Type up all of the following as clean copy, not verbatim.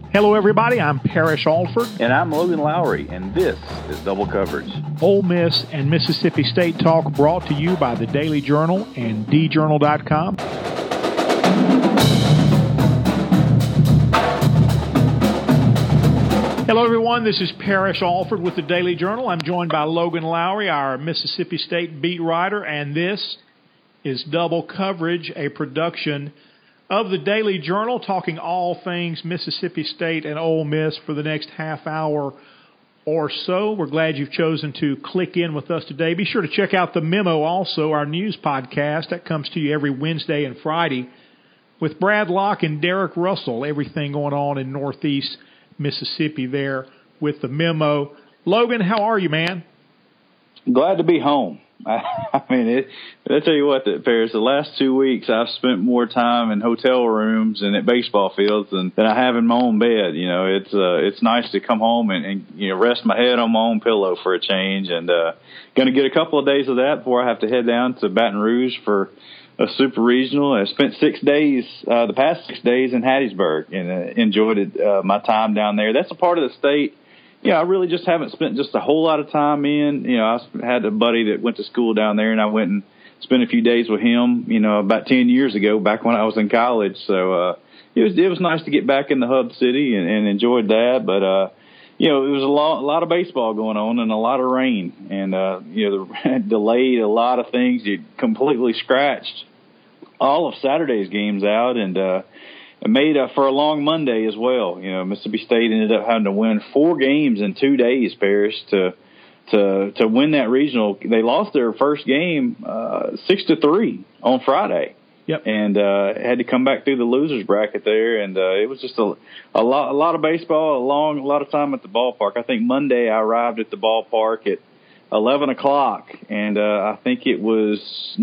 Hello, everybody. I'm Parrish Alford. And I'm Logan Lowry, and this is Double Coverage. Ole Miss and Mississippi State Talk brought to you by the Daily Journal and djournal.com. Hello, everyone. This is Parrish Alford with the Daily Journal. I'm joined by Logan Lowry, our Mississippi State beat writer, and this is Double Coverage, a production of the Daily Journal, talking all things Mississippi State and Ole Miss for the next half hour or so. We're glad you've chosen to click in with us today. Be sure to check out The Memo also, our news podcast that comes to you every Wednesday and Friday with Brad Locke and Derek Russell. Everything going on in Northeast Mississippi there with The Memo. Logan, how are you, man? Glad to be home. I mean, I'll tell you what, Paris, the last 2 weeks I've spent more time in hotel rooms and at baseball fields than I have in my own bed. You know, it's nice to come home and rest my head on my own pillow for a change, and going to get a couple of days of that before I have to head down to Baton Rouge for a super regional. I spent 6 days, the past 6 days in Hattiesburg, and enjoyed it, my time down there. That's a part of the state. Yeah, I really just haven't spent just a whole lot of time in. You know, I had a buddy that went to school down there, and I went and spent a few days with him, about 10 years ago, back when I was in college. So it was nice to get back in the hub city and enjoyed that. But, it was a lot of baseball going on and a lot of rain. And, delayed a lot of things. You completely scratched all of Saturday's games out, and it made for a long Monday as well. Mississippi State ended up having to win 4 games in 2 days, Parrish, to win that regional. They lost their first game 6-3 on Friday. Yep. And had to come back through the losers bracket there, and it was just a lot of baseball, a lot of time at the ballpark. I think Monday I arrived at the ballpark at 11 o'clock, and I think it was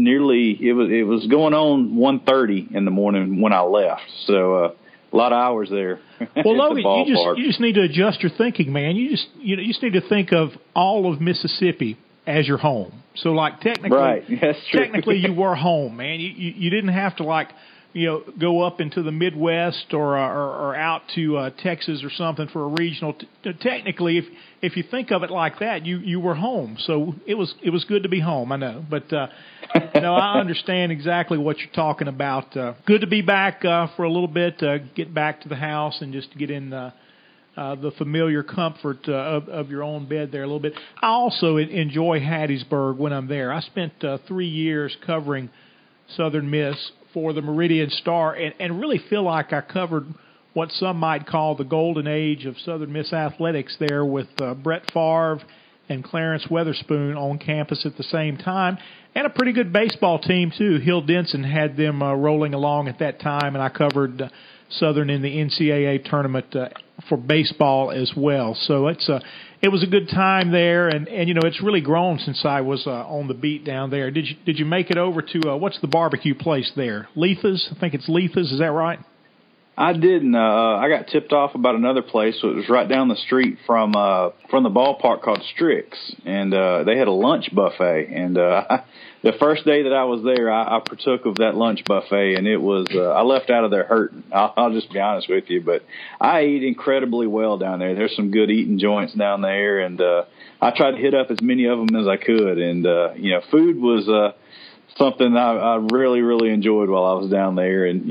going on 1:30 in the morning when I left. So a lot of hours there. Well, Logan, you just need to adjust your thinking, man. You just need to think of all of Mississippi as your home. So, like, technically, right. That's true. Technically you were home, man. You didn't have to, go up into the Midwest or out to Texas or something for a regional. Technically, if you think of it like that, you were home. So it was good to be home, I know. But no, I understand exactly what you're talking about. Good to be back for a little bit, get back to the house and just get in the familiar comfort of your own bed there a little bit. I also enjoy Hattiesburg when I'm there. I spent 3 years covering Southern Miss for the Meridian Star, and really feel like I covered what some might call the golden age of Southern Miss athletics there with Brett Favre and Clarence Weatherspoon on campus at the same time, and a pretty good baseball team, too. Hill Denson had them rolling along at that time, and I covered Southern in the NCAA tournament for baseball as well. So it was a good time there, and it's really grown since I was on the beat down there. Did you make it over to what's the barbecue place there? Letha's? I think it's Letha's. Is that right? I didn't. I got tipped off about another place. So it was right down the street from the ballpark called Strix, and they had a lunch buffet. And the first day that I was there, I partook of that lunch buffet, and it was I left out of there hurting. I'll just be honest with you, but I ate incredibly well down there. There's some good eating joints down there, and I tried to hit up as many of them as I could. And food was something I really, really enjoyed while I was down there, and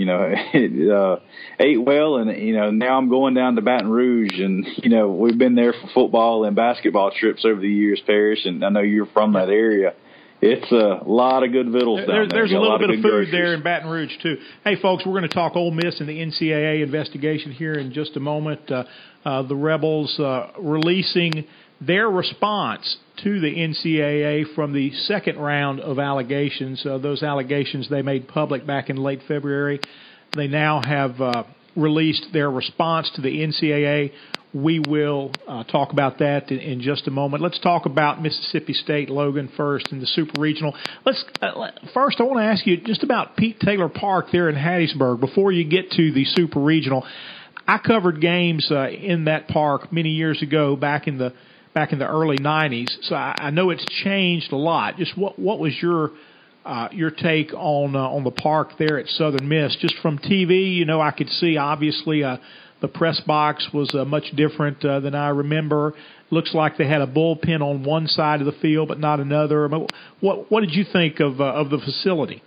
ate well, and now I'm going down to Baton Rouge, and we've been there for football and basketball trips over the years, Parrish, and I know you're from that area. It's a lot of good vittles down there. There's a little bit of food there in Baton Rouge, too. Hey, folks, we're going to talk Ole Miss and the NCAA investigation here in just a moment. The Rebels releasing their response to the NCAA from the second round of allegations. Those allegations they made public back in late February. They now have released their response to the NCAA. We will talk about that in just a moment. Let's talk about Mississippi State, Logan, first in the Super Regional. First, I want to ask you just about Pete Taylor Park there in Hattiesburg. Before you get to the Super Regional, I covered games in that park many years ago, back in the early 90s. So I know it's changed a lot. Just what was your take on the park there at Southern Miss? Just from TV, I could see obviously The press box was much different than I remember. Looks like they had a bullpen on one side of the field, but not another. What did you think of the facility?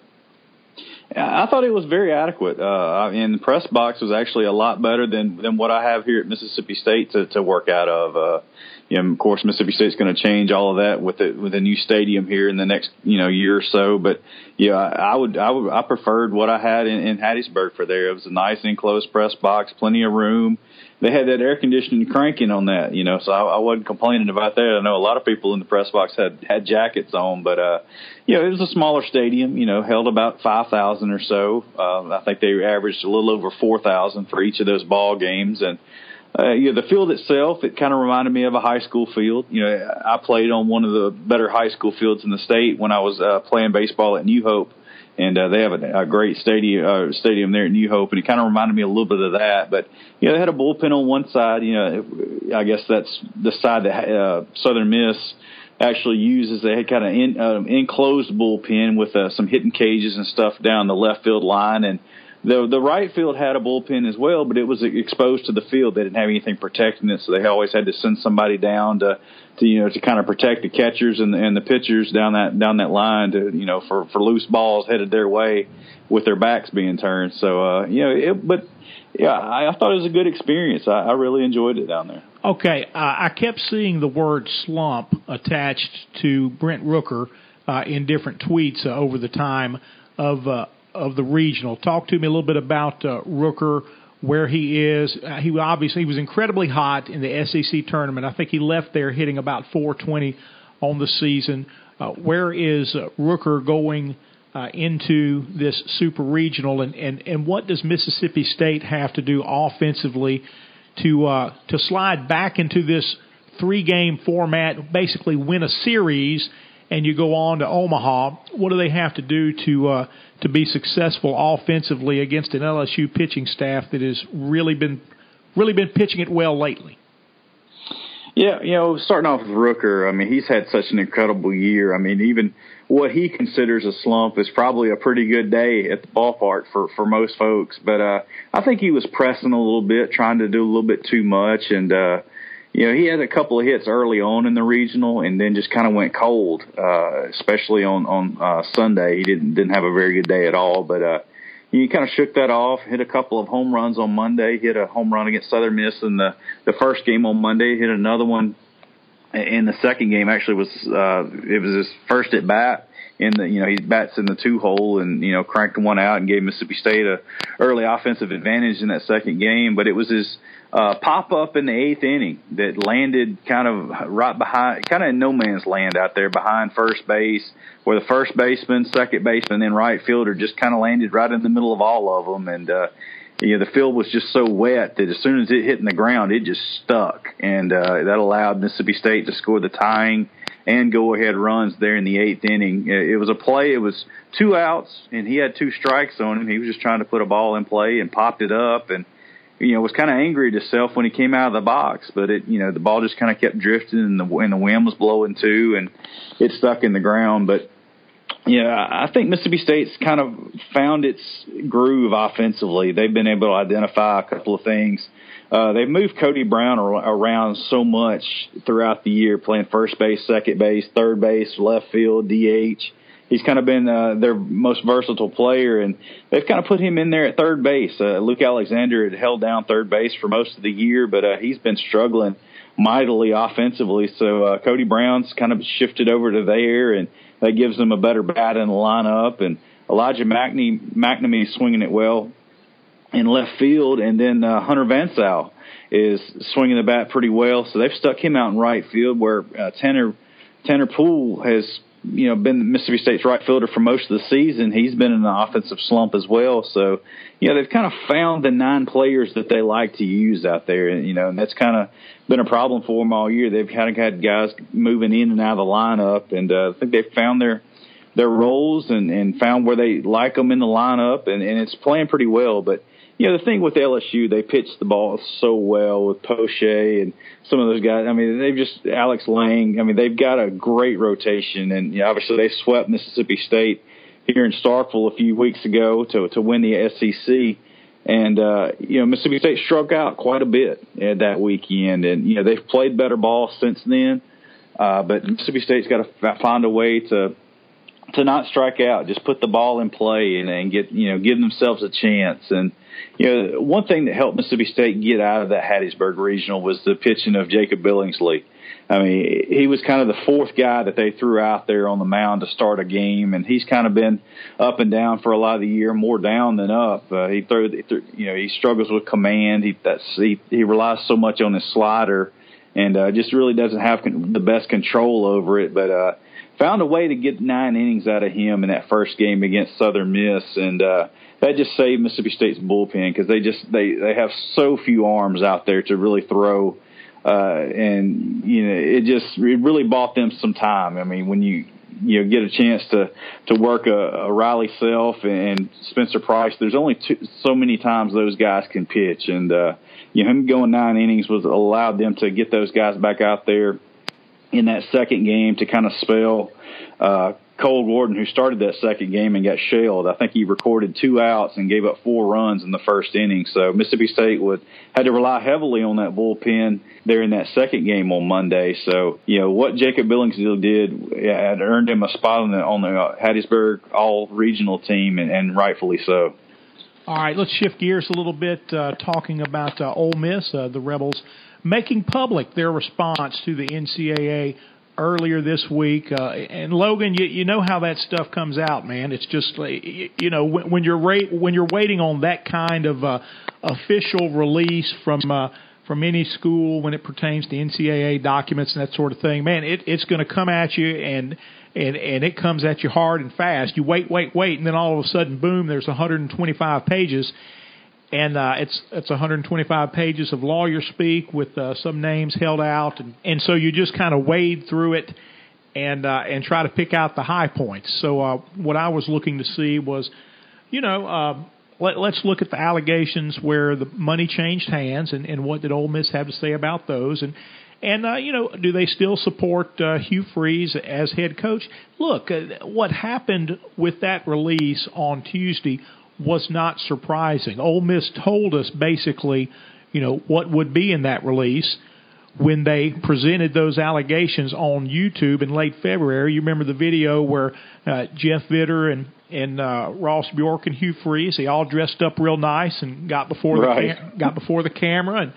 I thought it was very adequate. And the press box was actually a lot better than what I have here at Mississippi State to work out of. Of course, Mississippi State's going to change all of that with a new stadium here in the next year or so. But I preferred what I had in Hattiesburg for there. It was a nice enclosed press box, plenty of room. They had that air conditioning cranking on that, so I wasn't complaining about that. I know a lot of people in the press box had jackets on, but it was a smaller stadium. Held about 5,000 or so. I think they averaged a little over 4,000 for each of those ball games, and the field itself, it kind of reminded me of a high school field. I played on one of the better high school fields in the state when I was playing baseball at New Hope. And they have a great stadium there at New Hope, and it kind of reminded me a little bit of that. But they had a bullpen on one side. I guess that's the side that Southern Miss actually uses. They had kind of enclosed bullpen with some hitting cages and stuff down the left field line, and the right field had a bullpen as well, but it was exposed to the field. They didn't have anything protecting it, so they always had to send somebody down to kind of protect the catchers and the pitchers down that line for loose balls headed their way with their backs being turned. So I thought it was a good experience. I really enjoyed it down there. Okay, I kept seeing the word slump attached to Brent Rooker in different tweets over the time of the regional. Talk to me a little bit about Rooker, where he is. He was incredibly hot in the SEC tournament. I think he left there hitting about 420 on the season. Where is Rooker going into this super regional, and what does Mississippi State have to do offensively to slide back into this 3-game format, basically win a series, and you go on to Omaha? What do they have to do to be successful offensively against an LSU pitching staff that has really been pitching it well lately? Yeah, starting off with Rooker, he's had such an incredible year. Even what he considers a slump is probably a pretty good day at the ballpark for most folks. But I think he was pressing a little bit, trying to do a little bit too much, and he had a couple of hits early on in the regional, and then just kind of went cold, especially on Sunday. He didn't have a very good day at all, but he kind of shook that off, hit a couple of home runs on Monday, hit a home run against Southern Miss in the first game on Monday, hit another one in the second game. Actually, it was his first at bat. He bats in the 2-hole and, cranked one out and gave Mississippi State a early offensive advantage in that second game. But it was his pop-up in the 8th inning that landed kind of right behind, kind of in no man's land out there behind first base, where the first baseman, second baseman, and right fielder just kind of landed right in the middle of all of them. And, the field was just so wet that as soon as it hit in the ground, it just stuck. And that allowed Mississippi State to score the tying and go-ahead runs there in the 8th inning. It was a play. It was 2 outs, and he had 2 strikes on him. He was just trying to put a ball in play and popped it up, and was kind of angry at himself when he came out of the box. But the ball just kind of kept drifting, and the wind was blowing too, and it stuck in the ground. But I think Mississippi State's kind of found its groove offensively. They've been able to identify a couple of things. They've moved Cody Brown around so much throughout the year, playing first base, second base, third base, left field, DH. He's kind of been their most versatile player, and they've kind of put him in there at third base. Luke Alexander had held down third base for most of the year, but he's been struggling mightily offensively. So Cody Brown's kind of shifted over to there, and that gives them a better bat in the lineup. And Elijah McNamee swinging it well in left field, and then Hunter Van Zyl is swinging the bat pretty well. So they've stuck him out in right field, where Tanner Poole has been Mississippi State's right fielder for most of the season. He's been in an offensive slump as well. So, they've kind of found the 9 players that they like to use out there, and that's kind of been a problem for them all year. They've kind of had guys moving in and out of the lineup, and I think they've found their roles and found where they like them in the lineup, and it's playing pretty well. But the thing with LSU, they pitch the ball so well with Poche and some of those guys. Alex Lang. They've got a great rotation, and obviously they swept Mississippi State here in Starkville a few weeks ago to win the SEC. And, Mississippi State struck out quite a bit at that weekend. And, they've played better ball since then. But Mississippi State's got to find a way to not strike out, just put the ball in play and get, give themselves a chance. And, one thing that helped Mississippi State get out of that Hattiesburg Regional was the pitching of Jacob Billingsley. I mean, he was kind of the fourth guy that they threw out there on the mound to start a game, and he's kind of been up and down for a lot of the year, more down than up. He struggles with command. He relies so much on his slider, and just really doesn't have the best control over it. But found a way to get 9 innings out of him in that first game against Southern Miss, and that just saved Mississippi State's bullpen because they have so few arms out there to really throw. It really bought them some time. I mean, when you get a chance to work a Riley Self and Spencer Price, there's only so many times those guys can pitch, and him going 9 innings allowed them to get those guys back out there in that second game to kind of spell Cole Gordon, who started that second game and got shelled. I think he recorded 2 outs and gave up 4 runs in the first inning. So Mississippi State had to rely heavily on that bullpen there in that second game on Monday. So, what Jacob Billingsley did had earned him a spot on the Hattiesburg all-regional team, and rightfully so. All right, let's shift gears a little bit, talking about Ole Miss, the Rebels, making public their response to the NCAA earlier this week. And Logan, you know how that stuff comes out, man. It's just, when you're waiting on that kind of official release from any school when it pertains to NCAA documents and that sort of thing, man, it's going to come at you, and it comes at you hard and fast. You wait, and then all of a sudden, boom, there's 125 pages. And it's 125 pages of lawyer speak with some names held out, and so you just kind of wade through it and try to pick out the high points. So what I was looking to see was, let's look at the allegations where the money changed hands, and what did Ole Miss have to say about those, and do they still support Hugh Freeze as head coach? Look, what happened with that release on Tuesday was not surprising. Ole Miss told us basically, what would be in that release when they presented those allegations on YouTube in late February. You remember the video where Jeff Vitter and Ross Bjork and Hugh Freeze, they all dressed up real nice and got before the camera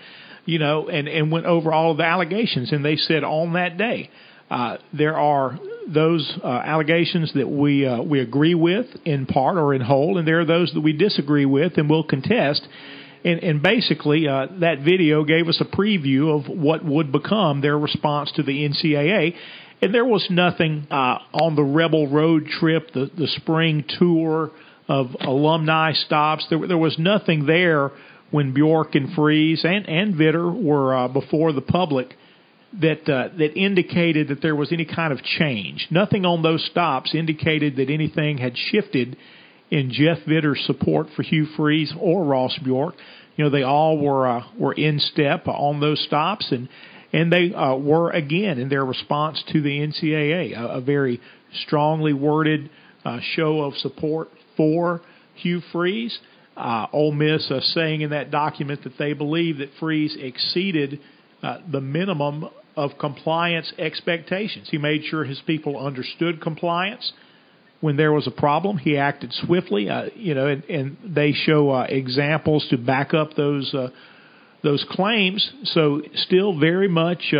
and went over all of the allegations. And they said on that day, there are those allegations that we agree with in part or in whole, and there are those that we disagree with and will contest. And basically, that video gave us a preview of what would become their response to the NCAA. And there was nothing on the Rebel Road trip, the spring tour of alumni stops. There was nothing there when Bjork and Freeze and Vitter were before the public that indicated that there was any kind of change. Nothing on those stops indicated that anything had shifted in Jeff Vitter's support for Hugh Freeze or Ross Bjork. They all were in step on those stops, and they were again in their response to the NCAA, a very strongly worded show of support for Hugh Freeze. Ole Miss saying in that document that they believe that Freeze exceeded the minimum of compliance expectations. He made sure his people understood compliance. When there was a problem, he acted swiftly, and they show examples to back up those claims. So still very much,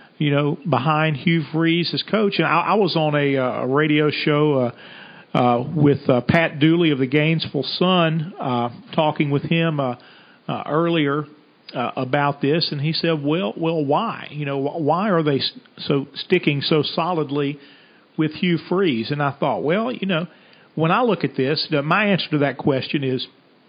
behind Hugh Freeze as coach. And I was on a radio show with Pat Dooley of the Gainesville Sun, talking with him earlier about this, and he said, well, why? Why are they sticking so solidly with Hugh Freeze? And I thought, when I look at this, my answer to that question is,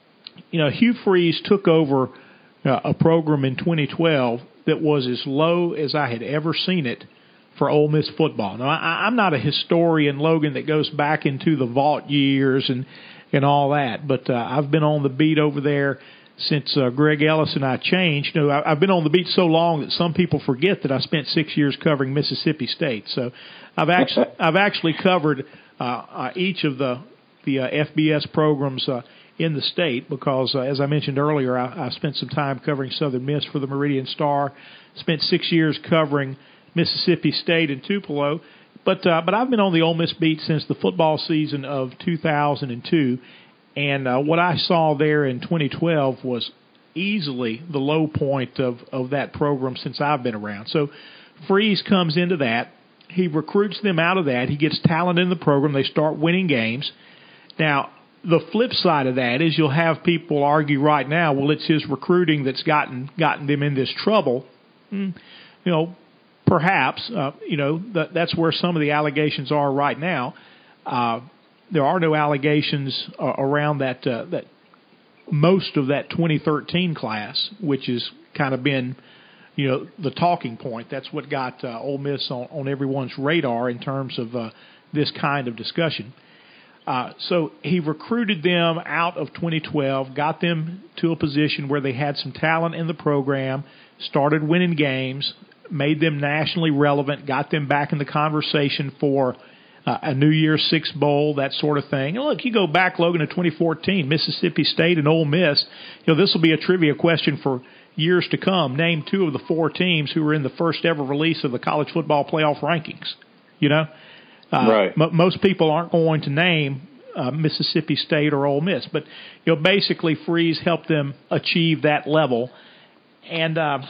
Hugh Freeze took over a program in 2012 that was as low as I had ever seen it for Ole Miss football. Now, I'm not a historian, Logan, that goes back into the vault years and all that, but I've been on the beat over there since Greg Ellis and I changed. I've been on the beat so long that some people forget that I spent 6 years covering Mississippi State. So I've actually covered each of the FBS programs in the state because, as I mentioned earlier, I spent some time covering Southern Miss for the Meridian Star, spent 6 years covering Mississippi State in Tupelo, but I've been on the Ole Miss beat since the football season of 2002, and what I saw there in 2012 was easily the low point of that program since I've been around. So Freeze comes into that. He recruits them out of that. He gets talent in the program. They start winning games. Now, the flip side of that is you'll have people argue right now, well, it's his recruiting that's gotten them in this trouble. Perhaps, that's where some of the allegations are right now. There are no allegations around that most of that 2013 class, which has kind of been, the talking point. That's what got Ole Miss on everyone's radar in terms of this kind of discussion. So he recruited them out of 2012, got them to a position where they had some talent in the program, started winning games, made them nationally relevant, got them back in the conversation for a New Year's Six Bowl, that sort of thing. And look, you go back, Logan, to 2014, Mississippi State and Ole Miss. This will be a trivia question for years to come. Name two of the four teams who were in the first ever release of the college football playoff rankings. Right. Most people aren't going to name Mississippi State or Ole Miss, but basically Freeze helped them achieve that level. And I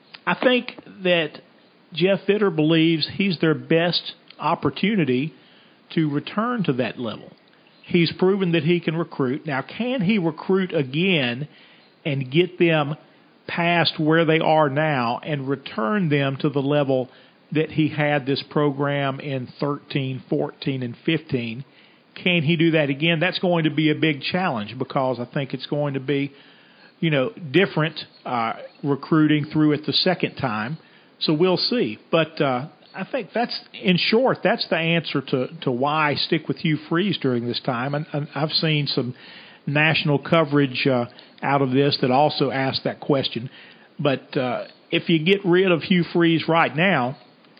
think that Jeff Fitter believes he's their best opportunity to return to that level. He's proven that he can recruit. Now, can he recruit again and get them past where they are now and return them to the level that he had this program in 13, 14, and 15? Can he do that again? That's going to be a big challenge because I think it's going to be, different recruiting through it the second time. So we'll see. But I think that's the answer to why I stick with Hugh Freeze during this time. And I've seen some national coverage out of this that also asks that question. But if you get rid of Hugh Freeze right now,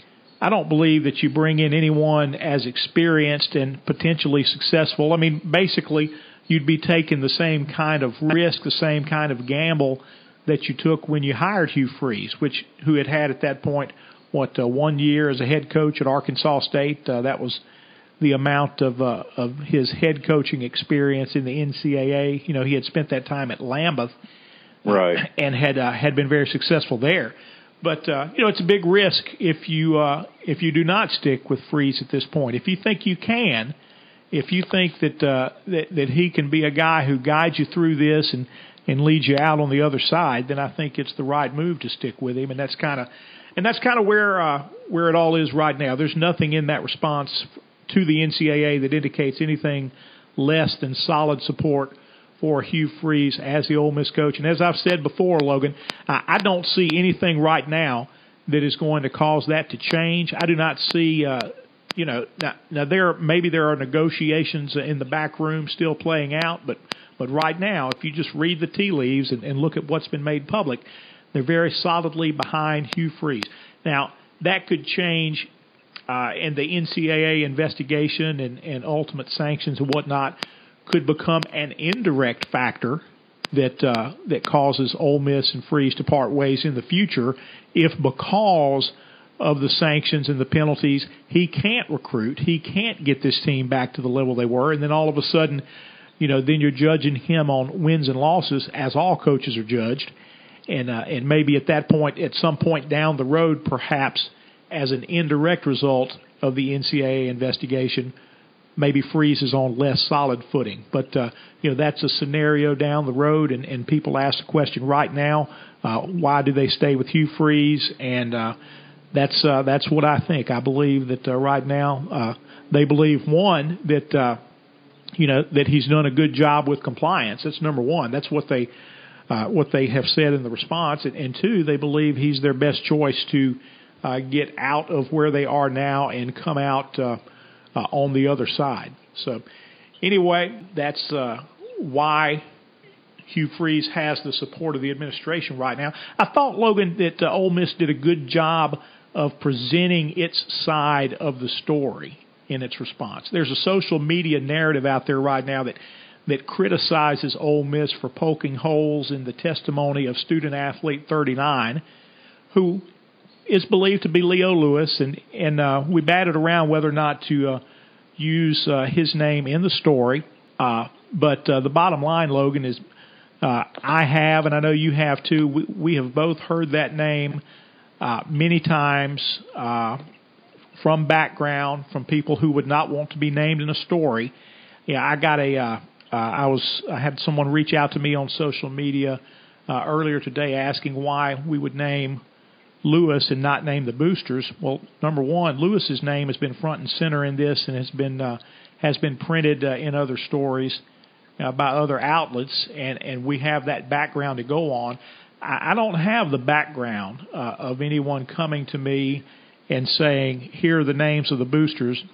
I don't believe that you bring in anyone as experienced and potentially successful. I mean, basically, you'd be taking the same kind of risk, the same kind of gamble that you took when you hired Hugh Freeze, who had at that point, 1 year as a head coach at Arkansas State. That was the amount of his head coaching experience in the NCAA. He had spent that time at Lambeth, right, and had been very successful there. But it's a big risk if you do not stick with Freeze at this point. If you think you can, if you think that he can be a guy who guides you through this and leads you out on the other side, then I think it's the right move to stick with him. And that's kind of where it all is right now. There's nothing in that response to the NCAA that indicates anything less than solid support for Hugh Freeze as the Ole Miss coach. And as I've said before, Logan, I don't see anything right now that is going to cause that to change. I do not see, now there are negotiations in the back room still playing out, but right now, if you just read the tea leaves and look at what's been made public, they're very solidly behind Hugh Freeze. Now, that could change and the NCAA investigation and ultimate sanctions and whatnot could become an indirect factor that causes Ole Miss and Freeze to part ways in the future if because of the sanctions and the penalties, he can't recruit, he can't get this team back to the level they were, and then all of a sudden, then you're judging him on wins and losses as all coaches are judged, and maybe at some point down the road, perhaps as an indirect result of the NCAA investigation, maybe Freeze is on less solid footing. But, that's a scenario down the road, and people ask the question right now, why do they stay with Hugh Freeze? And that's what I think. I believe that right now they believe, one, that that he's done a good job with compliance. That's number one. That's what they have said in the response. And two, they believe he's their best choice to get out of where they are now and come out on the other side. So anyway, that's why Hugh Freeze has the support of the administration right now. I thought, Logan, that Ole Miss did a good job of presenting its side of the story in its response. There's a social media narrative out there right now that that criticizes Ole Miss for poking holes in the testimony of student-athlete 39, who is believed to be Leo Lewis, and we batted around whether or not to use his name in the story. But the bottom line, Logan, is I have, and I know you have too, we have both heard that name many times from background, from people who would not want to be named in a story. Yeah, I got I had someone reach out to me on social media earlier today asking why we would name Lewis and not name the Boosters. Well, number one, Lewis's name has been front and center in this and has been printed in other stories by other outlets, and we have that background to go on. I don't have the background of anyone coming to me and saying, here are the names of the Boosters,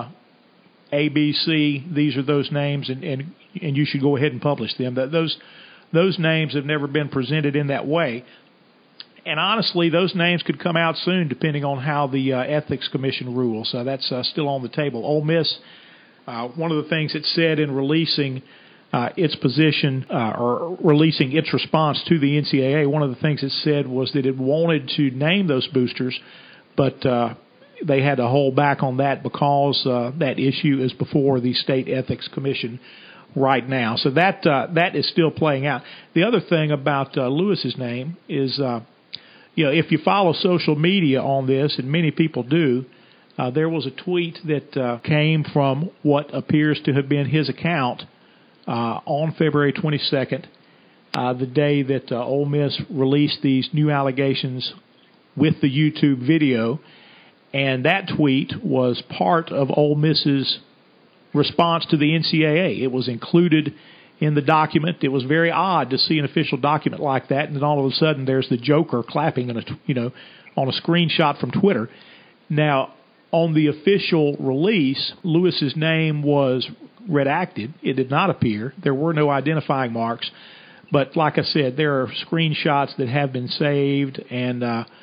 A, B, C, these are those names, and you should go ahead and publish them. Those names have never been presented in that way. And honestly, those names could come out soon depending on how the Ethics Commission rules. That's still on the table. Ole Miss, one of the things it said in releasing its position or releasing its response to the NCAA, one of the things it said was that it wanted to name those boosters, but they had to hold back on that because that issue is before the State Ethics Commission right now. So that is still playing out. The other thing about Lewis's name is, if you follow social media on this, and many people do, there was a tweet that came from what appears to have been his account on February 22nd, the day that Ole Miss released these new allegations with the YouTube video. And that tweet was part of Ole Miss's response to the NCAA. It was included in the document. It was very odd to see an official document like that, and then all of a sudden there's the Joker clapping on a screenshot from Twitter. Now, on the official release, Lewis's name was redacted. It did not appear. There were no identifying marks. But like I said, there are screenshots that have been saved, and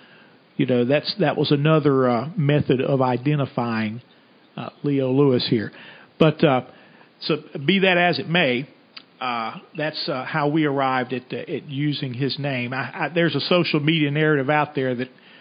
that was another method of identifying Leo Lewis here. But so be that as it may, that's how we arrived at using his name. There's a social media narrative out there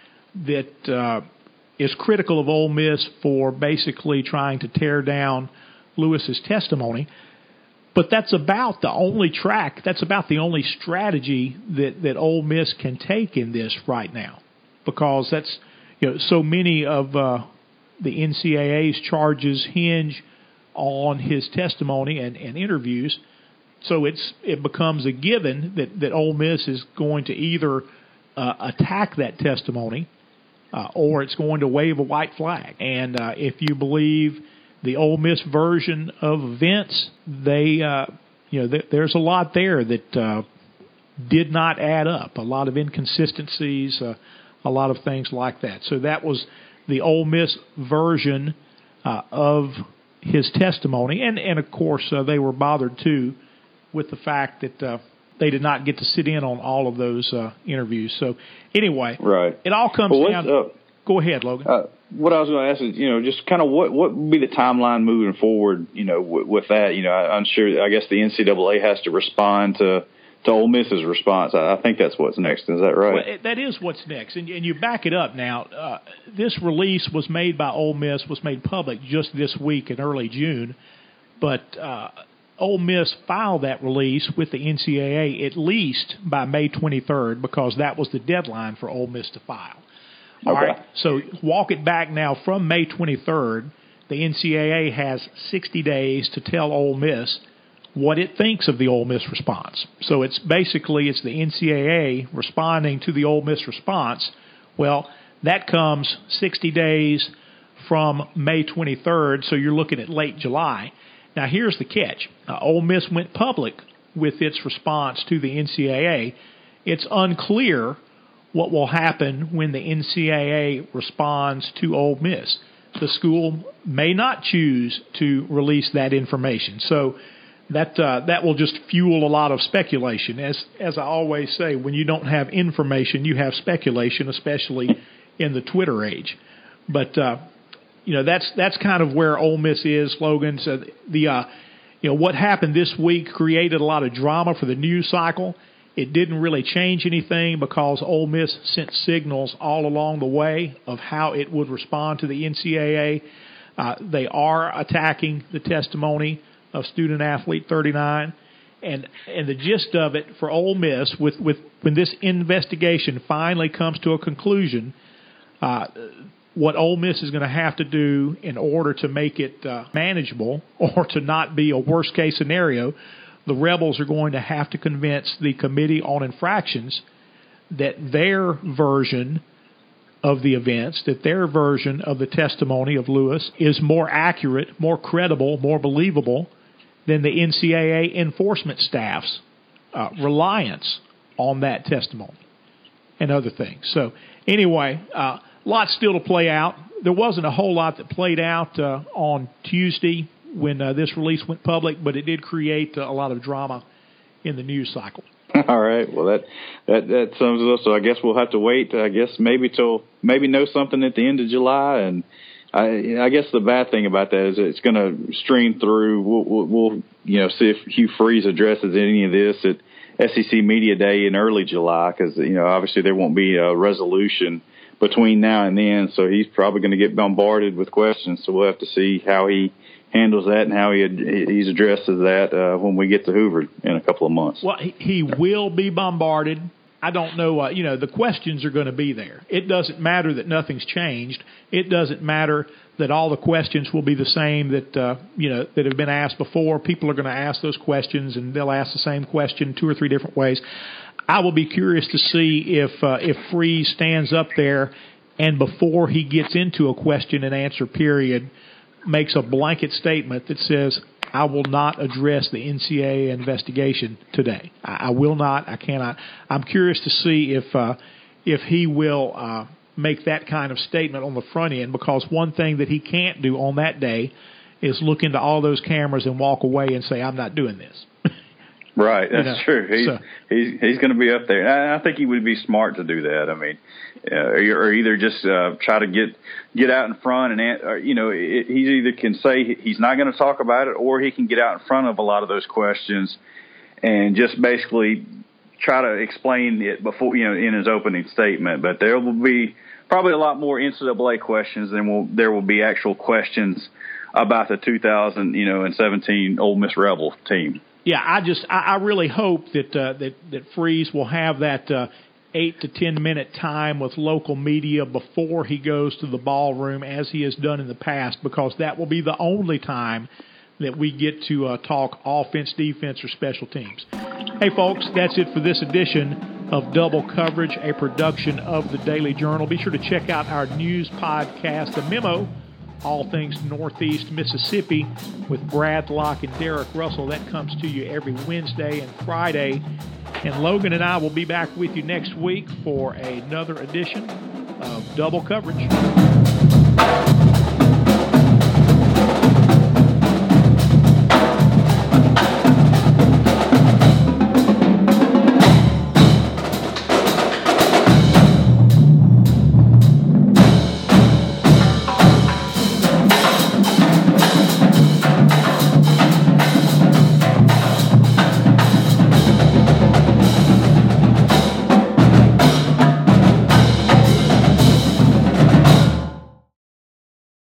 that is critical of Ole Miss for basically trying to tear down Lewis's testimony. But that's about the only track, that's about the only strategy that Ole Miss can take in this right now. Because that's, so many of the NCAA's charges hinge on his testimony and interviews. So it becomes a given that Ole Miss is going to either attack that testimony or it's going to wave a white flag. And if you believe the Ole Miss version of events, there's a lot there that did not add up. A lot of inconsistencies, a lot of things like that. So that was the Ole Miss version of his testimony, and of course they were bothered too with the fact that they did not get to sit in on all of those interviews. So anyway, right. It all comes down. Go ahead, Logan. What I was going to ask is, just kind of what would be the timeline moving forward, with that? I'm sure, I guess the NCAA has to respond to Ole Miss's response. I think that's what's next. Is that right? Well, that is what's next. And you back it up now. This release was made by Ole Miss, was made public just this week in early June. But Ole Miss filed that release with the NCAA at least by May 23rd because that was the deadline for Ole Miss to file. All right. So walk it back now from May 23rd. The NCAA has 60 days to tell Ole Miss what it thinks of the Ole Miss response. So it's the NCAA responding to the Ole Miss response. Well, that comes 60 days from May 23rd, so you're looking at late July. Now, here's the catch. Ole Miss went public with its response to the NCAA. It's unclear what will happen when the NCAA responds to Ole Miss. The school may not choose to release that information. So that will just fuel a lot of speculation. As I always say, when you don't have information, you have speculation, especially in the Twitter age. But that's kind of where Ole Miss is, Logan. So what happened this week created a lot of drama for the news cycle. It didn't really change anything because Ole Miss sent signals all along the way of how it would respond to the NCAA. They are attacking the testimony of student-athlete 39. And the gist of it for Ole Miss, with when this investigation finally comes to a conclusion, what Ole Miss is going to have to do in order to make it manageable or to not be a worst-case scenario, the Rebels are going to have to convince the Committee on Infractions that their version of the events, that their version of the testimony of Lewis is more accurate, more credible, more believable than the NCAA enforcement staff's reliance on that testimony and other things. So anyway, lots still to play out. There wasn't a whole lot that played out on Tuesday when this release went public, but it did create a lot of drama in the news cycle. All right. Well, that sums it up. So I guess we'll have to wait. I guess maybe know something at the end of July. And I guess the bad thing about that is it's going to stream through. We'll see if Hugh Freeze addresses any of this at SEC Media Day in early July, because obviously there won't be a resolution between now and then. So he's probably going to get bombarded with questions. So we'll have to see how he handles that and how he addresses that when we get to Hoover in a couple of months. Well, he will be bombarded. I don't know. The questions are going to be there. It doesn't matter that nothing's changed. It doesn't matter that all the questions will be the same that that have been asked before. People are going to ask those questions, and they'll ask the same question 2 or 3 different ways. I will be curious to see if Freeze stands up there and before he gets into a question and answer period makes a blanket statement that says, I will not address the NCAA investigation today. I will not. I cannot. I'm curious to see if he will make that kind of statement on the front end, because one thing that he can't do on that day is look into all those cameras and walk away and say, I'm not doing this. Right, that's true. He's going to be up there. And I think he would be smart to do that. I mean, or either just try to get out in front and he either can say he's not going to talk about it, or he can get out in front of a lot of those questions and just basically try to explain it before in his opening statement. But there will be probably a lot more NCAA questions than there will be actual questions about the 2017 Ole Miss Rebel team. Yeah, I really hope that Freeze will have that 8 to 10 minute time with local media before he goes to the ballroom, as he has done in the past, because that will be the only time that we get to talk offense, defense, or special teams. Hey, folks, that's it for this edition of Double Coverage, a production of the Daily Journal. Be sure to check out our news podcast, The Memo, all things Northeast Mississippi, with Brad Locke and Derek Russell. That comes to you every Wednesday and Friday. And Logan and I will be back with you next week for another edition of Double Coverage.